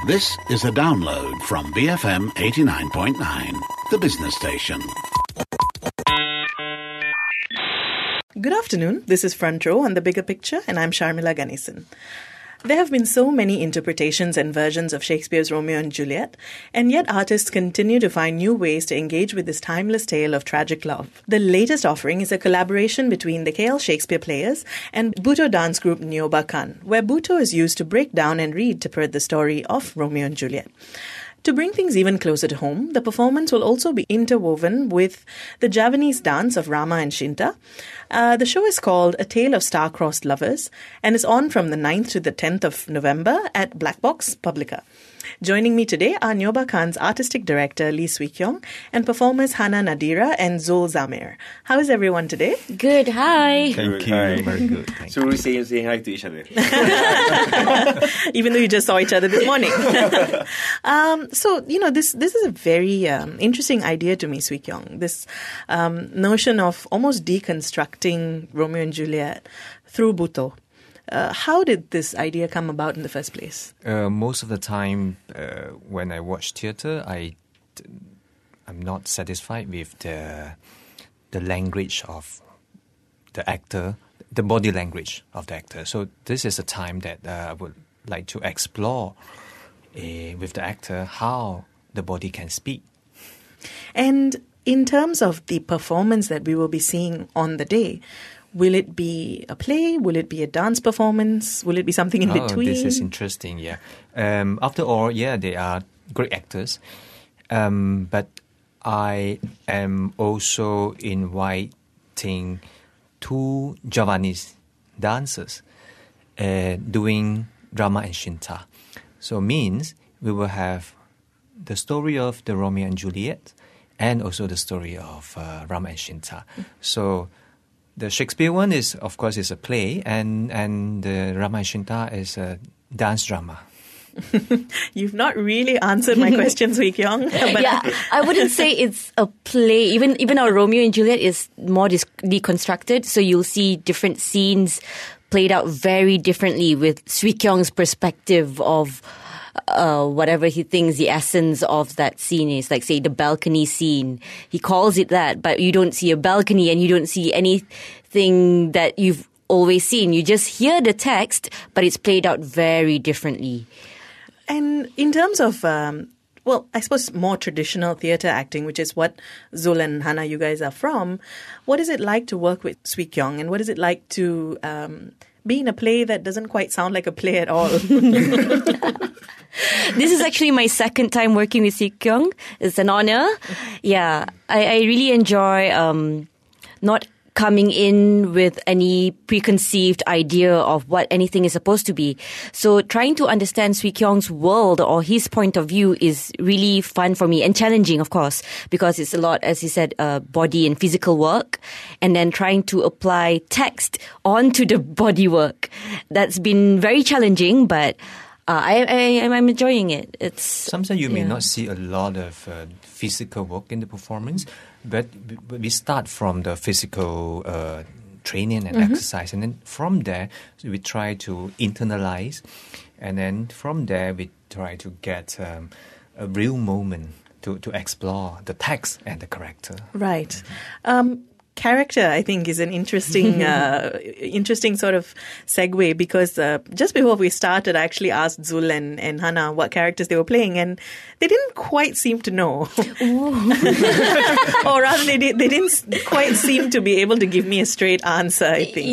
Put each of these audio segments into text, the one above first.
This is a download from BFM 89.9, the business station. Good afternoon. This is Front Row on The Bigger Picture, and I'm Sharmila Ganesan. There have been so many interpretations and versions of Shakespeare's Romeo and Juliet, and yet artists continue to find new ways to engage with this timeless tale of tragic love. The latest offering is a collaboration between the KL Shakespeare Players and Butoh dance group Nyoba Khan, where Butoh is used to break down and reinterpret the story of Romeo and Juliet. To bring things even closer to home, the performance will also be interwoven with the Javanese dance of Rama and Shinta. The show is called A Tale of Star-Crossed Lovers and is on from the 9th to the 10th of November at Black Box Publica. Joining me today are Nyoba Khan's artistic director Lee Swee Kyung and performers Hana Nadira and Zul Zamir. How is everyone today? Good, hi. Thank you. Hi. Very good. Thank So we're saying hi to each other. Even though you just saw each other this morning. This is a very interesting idea to me, Swee Kyung. This notion of almost deconstructing Romeo and Juliet through Butoh. How did this idea come about in the first place? Most of the time, when I watch theatre, I'm not satisfied with the language of the actor, the body language of the actor. So this is a time that I would like to explore with the actor how the body can speak. And in terms of the performance that we will be seeing on the day, will it be a play? Will it be a dance performance? Will it be something in between? This is interesting, yeah. After all, they are great actors. But I am also inviting two Javanese dancers doing Rama and Shinta. So means we will have the story of the Romeo and Juliet and also the story of Rama and Shinta. So the Shakespeare one is a play, and the Rama and Shinta is a dance drama. You've not really answered my question, Swee Kyung. Yeah, I wouldn't say it's a play. Even our Romeo and Juliet is more deconstructed, so you'll see different scenes played out very differently with Swee Kyung's perspective of whatever he thinks the essence of that scene is. Like, say, the balcony scene. He calls it that, but you don't see a balcony and you don't see anything that you've always seen. You just hear the text, but it's played out very differently. And in terms of, I suppose more traditional theatre acting, which is what Zul and Hana, you guys are from, what is it like to work with Swee Kyung? And what is it like to be in a play that doesn't quite sound like a play at all? This is actually my second time working with Swee Kyung. It's an honor. Yeah, I really enjoy not coming in with any preconceived idea of what anything is supposed to be. So trying to understand Swee Kyung's world or his point of view is really fun for me and challenging, of course, because it's a lot, as he said, body and physical work, and then trying to apply text onto the body work. That's been very challenging, but I'm enjoying it. Sometimes you may not see a lot of physical work in the performance, but we start from the physical training and exercise, and then from there we try to internalize, and then from there we try to get a real moment to explore the text and the character. Right. Character, I think, is an interesting sort of segue, because just before we started, I actually asked Zul and Hana what characters they were playing, and they didn't quite seem to know. Or rather, they didn't quite seem to be able to give me a straight answer, I think.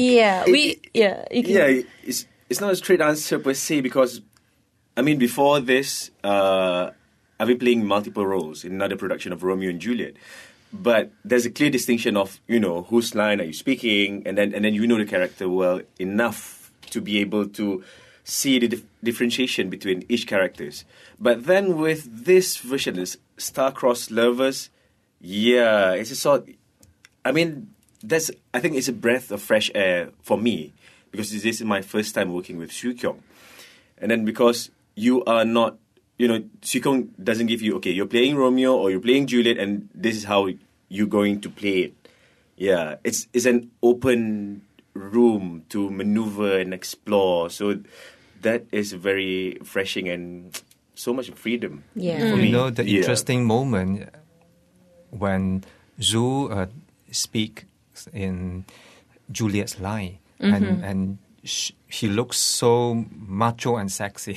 It's not a straight answer per se, because, before this, I've been playing multiple roles in another production of Romeo and Juliet. But there's a clear distinction of, whose line are you speaking, and then the character well enough to be able to see the differentiation between each characters. But then with this version, this Star-Crossed Lovers, it's a sort. I think it's a breath of fresh air for me, because this is my first time working with Swee Kyung, and then because you are not. Swee Kyung doesn't give you, okay, you're playing Romeo or you're playing Juliet and this is how you're going to play it. Yeah, it's an open room to maneuver and explore. So that is very refreshing and so much freedom. Yeah. For me. You know, the Yeah. interesting moment when Zhu speaks in Juliet's line, and he looks so macho and sexy.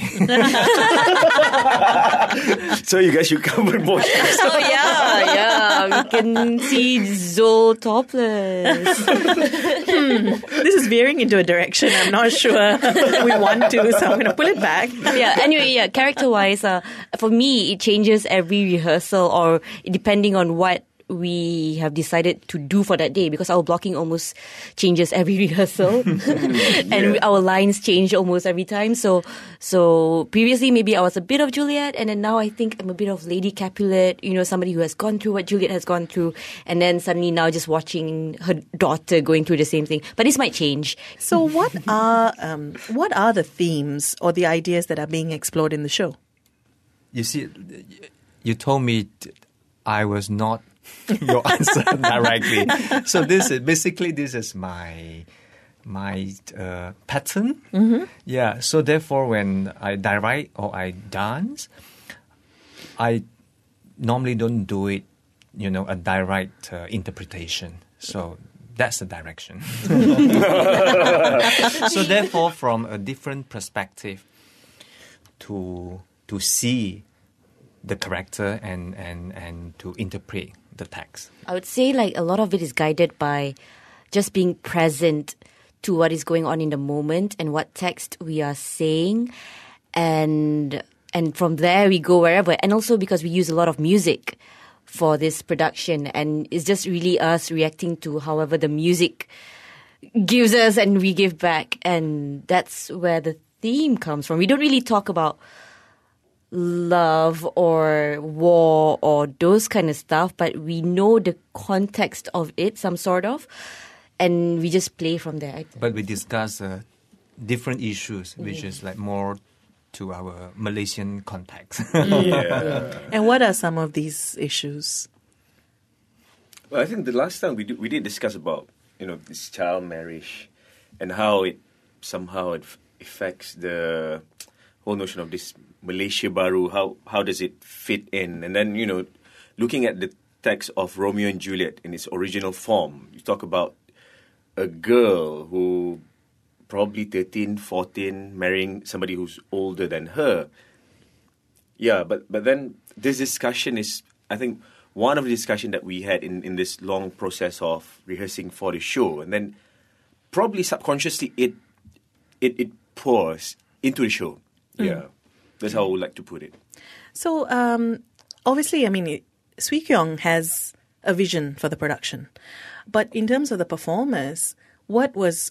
So you guys should come with more. Oh yeah, we can see Zol topless. This is veering into a direction I'm not sure we want to, so I'm going to pull it back. Yeah. Anyway, yeah. Character-wise, for me, it changes every rehearsal, or depending on what we have decided to do for that day, because our blocking almost changes every rehearsal, and our lines change almost every time. So previously maybe I was a bit of Juliet, and then now I think I'm a bit of Lady Capulet. You know, somebody who has gone through what Juliet has gone through, and then suddenly now just watching her daughter going through the same thing. But this might change. So what are the themes or the ideas that are being explored in the show? You see, you told me I was not your answer directly. So this is my pattern. Yeah. So therefore, when I direct or I dance, I normally don't do it, a direct interpretation. So that's the direction. So therefore, from a different perspective, to see the character and to interpret the text. I would say like a lot of it is guided by just being present to what is going on in the moment and what text we are saying, and from there we go wherever. And also because we use a lot of music for this production, and it's just really us reacting to however the music gives us and we give back, and that's where the theme comes from. We don't really talk about love or war or those kind of stuff, but we know the context of it, some sort of, and we just play from there. But we discuss different issues, which is like more to our Malaysian context. Yeah. And what are some of these issues? Well, I think the last time we did discuss about this child marriage and how it somehow affects the whole notion of this Malaysia Baru. How does it fit in? And then looking at the text of Romeo and Juliet in its original form, you talk about a girl who probably 13, 14, marrying somebody who's older than her. Yeah, but then this discussion is, I think, one of the discussion that we had in this long process of rehearsing for the show, and then probably subconsciously it pours into the show. Yeah, that's how I would like to put it. So obviously, I mean, Swee Kyung has a vision for the production, but in terms of the performers, what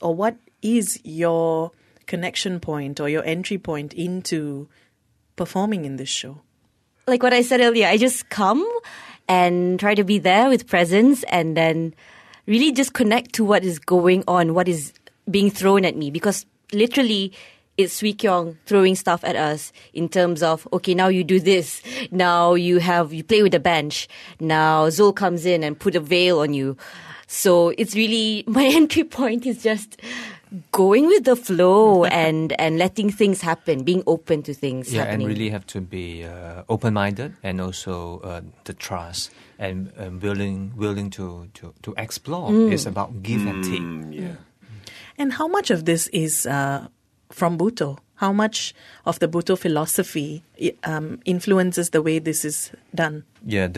is your connection point or your entry point into performing in this show? Like what I said earlier, I just come and try to be there with presence, and then really just connect to what is going on, what is being thrown at me, because literally it's Swee Kyung throwing stuff at us in terms of, okay, now you do this. Now you play with the bench. Now Zul comes in and put a veil on you. So it's really, my entry point is just going with the flow and letting things happen, being open to things happening. And really have to be open-minded, and also the trust and willing to explore. It's about give and take. Yeah. And how much of this is from Bhutto? How much of the Bhutto philosophy influences the way this is done? Yeah,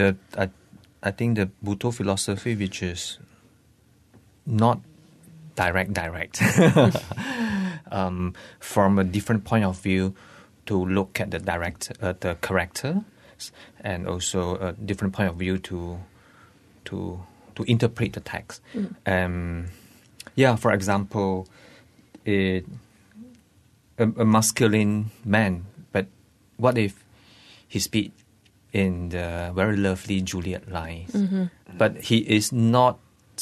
I think the Bhutto philosophy, which is not direct, from a different point of view, to look at the character, and also a different point of view to interpret the text. For example, a masculine man, but what if he speaks in the very lovely Juliet lines, but he is not.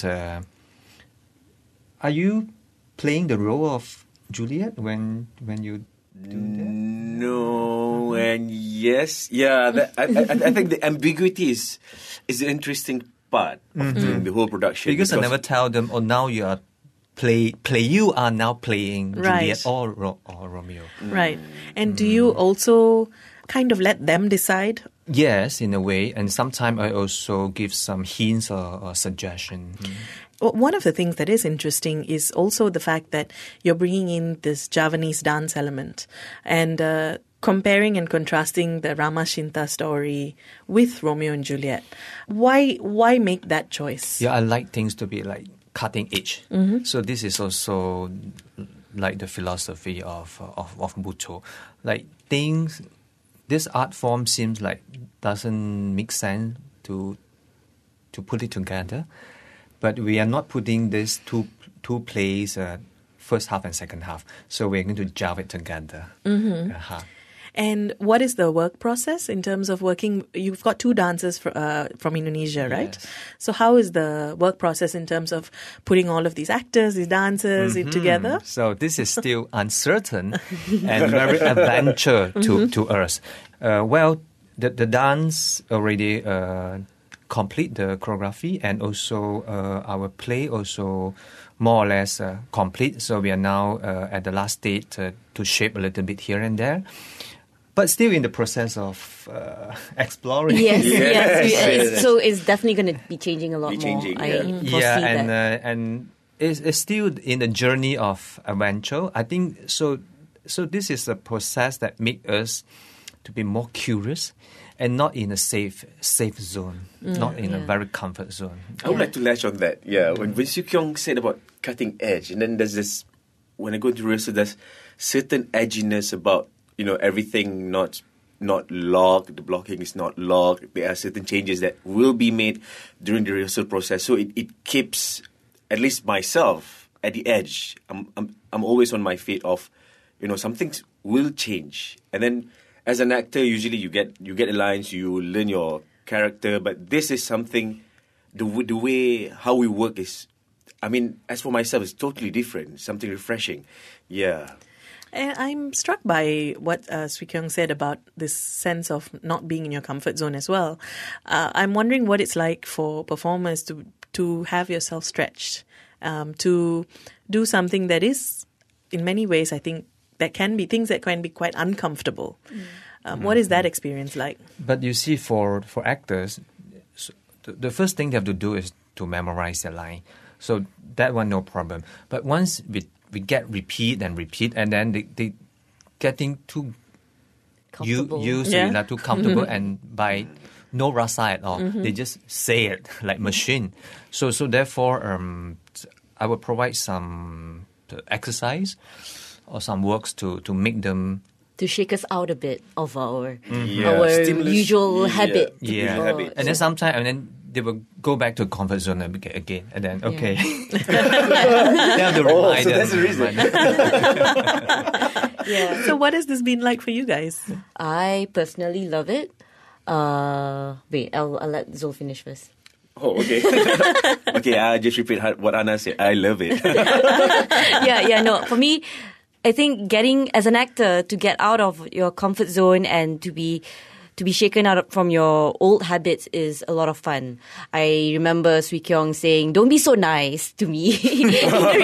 Are you playing the role of Juliet when you do that? No and yes. Yeah, I think the ambiguity is the interesting part of the whole production. Because I never tell them, now you are you are now playing Right. Juliet or Romeo. Right. And do you also kind of let them decide? Yes, in a way, and sometimes I also give some hints or suggestion. Well, one of the things that is interesting is also the fact that you're bringing in this Javanese dance element and comparing and contrasting the Rama Shinta story with Romeo and Juliet. Why make that choice? Yeah, I like things to be like cutting edge. So this is also like the philosophy of Butoh. Like things, this art form seems like doesn't make sense to put it together. But we are not putting these two plays, first half and second half. So we're going to gel it together. And what is the work process in terms of working? You've got two dancers from Indonesia, right? Yes. So how is the work process in terms of putting all of these actors, these dancers together? So this is still uncertain and very adventure to us. Well, the dance already complete the choreography, and also our play also more or less complete. So we are now at the last stage to shape a little bit here and there. But still in the process of exploring. Yes. So it's definitely going to be changing a lot more. Changing, I yeah. foresee that. And it's still in the journey of adventure. I think so. So this is a process that makes us to be more curious and not in a safe zone, not in a very comfort zone. I would like to latch on that. Yeah, when Siew Kyung said about cutting edge, and then there's this, when I go to rehearsal, there's certain edginess about, everything not locked, the blocking is not locked. There are certain changes that will be made during the rehearsal process. So it keeps, at least myself, at the edge. I'm always on my feet of, some things will change. And then as an actor, usually you get the lines, you learn your character. But this is something, the way how we work is, as for myself, it's totally different. Something refreshing. Yeah. I'm struck by what Siew Kyung said about this sense of not being in your comfort zone as well. I'm wondering what it's like for performers to have yourself stretched, to do something that is, in many ways, I think, that can be things that can be quite uncomfortable. What is that experience like? But you see, for actors, the first thing they have to do is to memorize their line. So that one, no problem. But once we get repeat, and then they getting too used to it, too comfortable, and by no rasa at all. They just say it like machine. So therefore, I will provide some exercise or some works to make them to shake us out a bit of our Stimulus. usual habit. Habit. And then sometimes, they will go back to comfort zone again, and then they have to remind so that's the reason. So what has this been like for you guys? I personally love it. Wait, I'll let Zul finish first. Oh, okay. Okay, I'll just repeat what Anna said. I love it. No, for me, I think as an actor, to get out of your comfort zone and to be shaken out from your old habits is a lot of fun. I remember Siew Kyung saying, "Don't be so nice to me." In the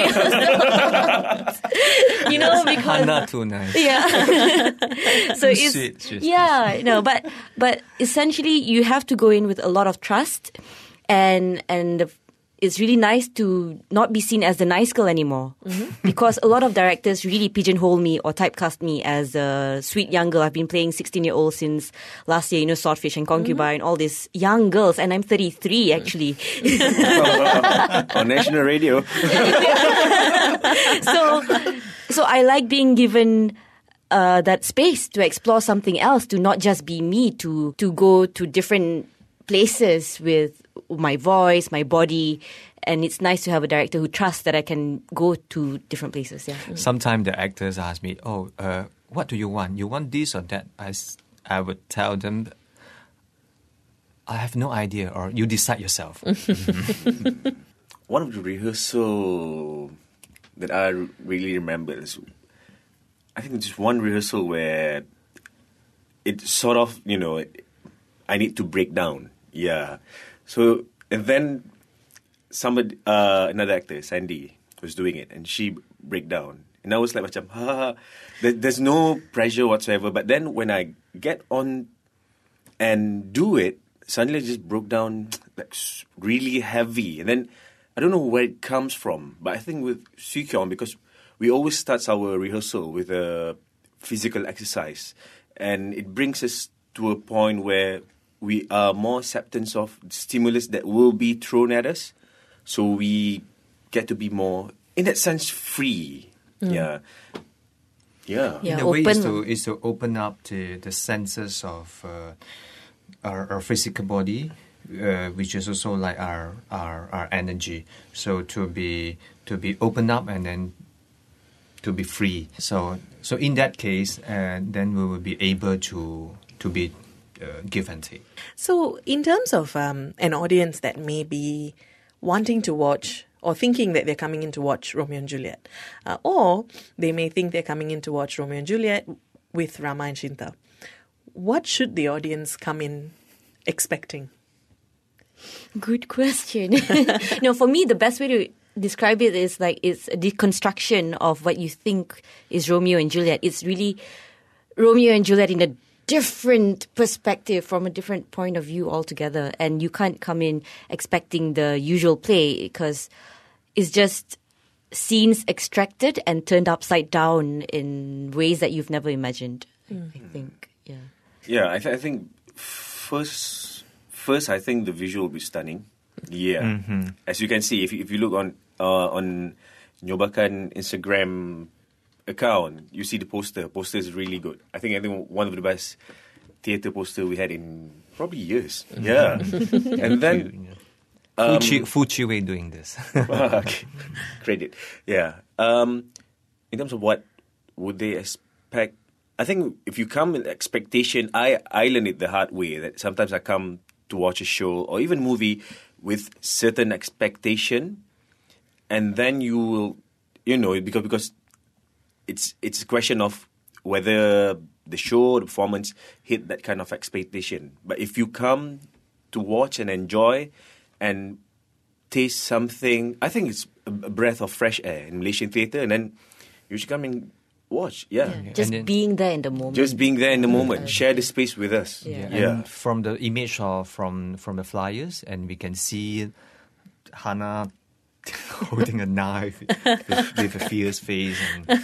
rehearsal. Because not too nice. Yeah. So it's sweet. but essentially you have to go in with a lot of trust, and it's really nice to not be seen as the nice girl anymore. Because a lot of directors really pigeonhole me or typecast me as a sweet young girl. I've been playing 16-year-old since last year, Swordfish and Concubine, all these young girls. And I'm 33, actually. On national radio. So I like being given that space to explore something else, to not just be me, to go to different places with my voice, my body, and it's nice to have a director who trusts that I can go to different places. Yeah. Sometimes the actors ask me, what do you want? You want this or that? I would tell them, I have no idea, or you decide yourself. One of the rehearsal that I really remember is, I think just one rehearsal where it sort of, I need to break down. Yeah. So, and then another actor, Sandy, was doing it, and she break down. And I was like, macam, there's no pressure whatsoever. But then when I get on and do it, suddenly it just broke down like really heavy. And then I don't know where it comes from, but I think with Siew-kyung, because we always start our rehearsal with a physical exercise, and it brings us to a point where we are more acceptance of stimulus that will be thrown at us, so we get to be more, in that sense, free. Yeah. In a way, is to open up to the senses of our physical body, which is also like our energy. So to be open up and then to be free. So in that case, then we will be able to be give and take. So in terms of an audience that may be wanting to watch or thinking that they're coming in to watch Romeo and Juliet, or they may think they're coming in to watch Romeo and Juliet with Rama and Shinta, what should the audience come in expecting? Good question. No, for me, the best way to describe it is like it's a deconstruction of what you think is Romeo and Juliet. It's really Romeo and Juliet in a different perspective, from a different point of view altogether. And you can't come in expecting the usual play, because it's just scenes extracted and turned upside down in ways that you've never imagined, I think. Yeah. Yeah, I think first, I think the visual will be stunning. Yeah, as you can see, if you look on Nyobakan Instagram account, you see the poster. Poster is really good. I think one of the best theatre poster we had in probably years. Yeah, and then Fu Chi-wei doing this. Okay. Credit. Yeah. In terms of what would they expect, I think if you come with expectation, I learned it the hard way, that sometimes I come to watch a show or even movie with certain expectation, and then you will, because it's a question of whether the show, the performance hit that kind of expectation. But if you come to watch and enjoy and taste something, I think it's a breath of fresh air in Malaysian theatre, and then you should come and watch. Yeah. Just being there in the moment. Just being there in the moment. Share the space with us. Yeah. And from the image from the flyers, and we can see Hannah holding a knife with a fierce face,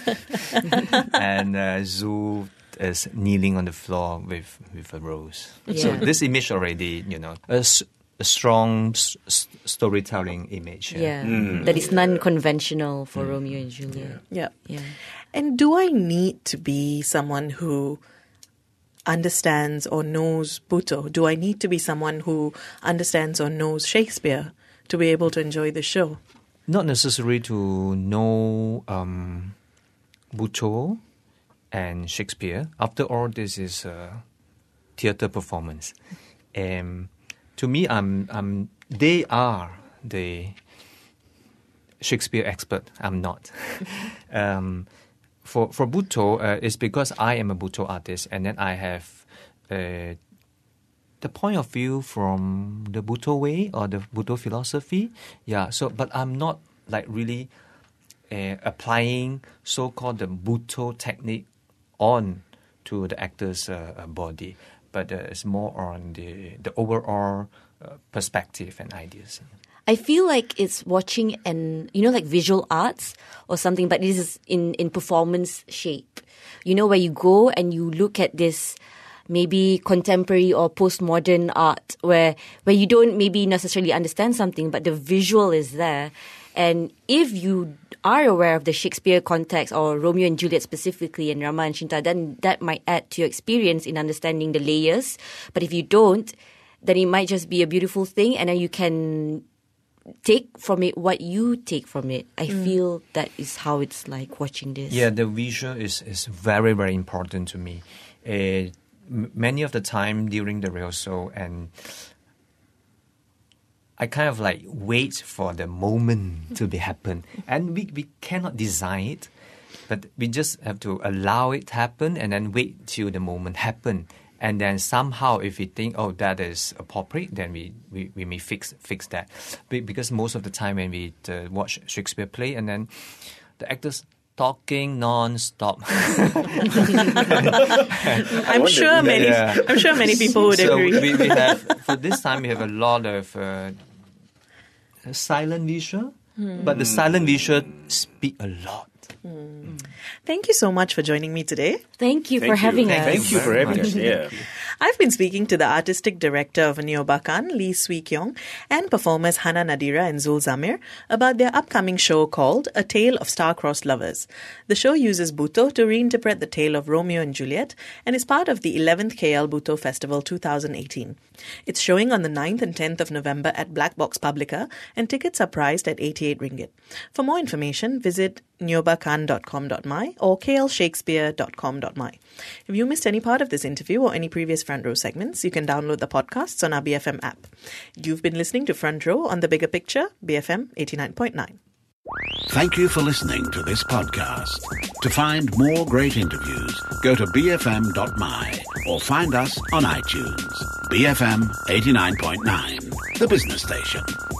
and Zhu is kneeling on the floor with a rose. Yeah. So this image already, a strong storytelling image. Yeah, that is non-conventional for Romeo and Juliet. Yeah. Yeah. And do I need to be someone who understands or knows Butoh? Do I need to be someone who understands or knows Shakespeare to be able to enjoy the show? Not necessary to know Butoh and Shakespeare. After all, this is a theatre performance. To me, they are the Shakespeare expert. I'm not. For Butoh, it's because I am a Butoh artist, and then I have the point of view from the Butoh way or the Butoh philosophy. Yeah. So, but I'm not like really applying so-called the Butoh technique on to the actor's body. But it's more on the overall perspective and ideas. I feel like it's watching like visual arts or something, but this is in performance shape. Where you go and you look at this maybe contemporary or postmodern art where you don't maybe necessarily understand something, but the visual is there. And if you are aware of the Shakespeare context or Romeo and Juliet specifically and Rama and Shinta, then that might add to your experience in understanding the layers. But if you don't, then it might just be a beautiful thing, and then you can take from it what you take from it. I feel that is how it's like watching this. Yeah, the visual is very, very important to me. Many of the time during the rehearsal, and I kind of like wait for the moment to be happen. And we cannot design it, but we just have to allow it to happen and then wait till the moment happen. And then somehow if we think, that is appropriate, then we may fix that. Because most of the time when we watch Shakespeare play, and then the actors talking non-stop. I'm sure many people would So agree. we have, for this time, we have a lot of silent visual, but the silent visual speak a lot. Thank you so much for joining me today. Thank you for having us. Thank you for very having much. us. Yeah. I've been speaking to the artistic director of Neobakan, Lee Swee Kyong, and performers Hana Nadira and Zul Zamir about their upcoming show called A Tale of Star-Crossed Lovers. The show uses Butoh to reinterpret the tale of Romeo and Juliet and is part of the 11th KL Butoh Festival 2018. It's showing on the 9th and 10th of November at Black Box Publica, and tickets are priced at 88 ringgit. For more information, visit neobakan.com.my or klshakespeare.com.my. If you missed any part of this interview or any previous Front Row segments, you can download the podcasts on our BFM app. You've been listening to Front Row on The Bigger Picture, BFM 89.9. Thank you for listening to this podcast. To find more great interviews, go to bfm.my or find us on iTunes. BFM 89.9, the business station.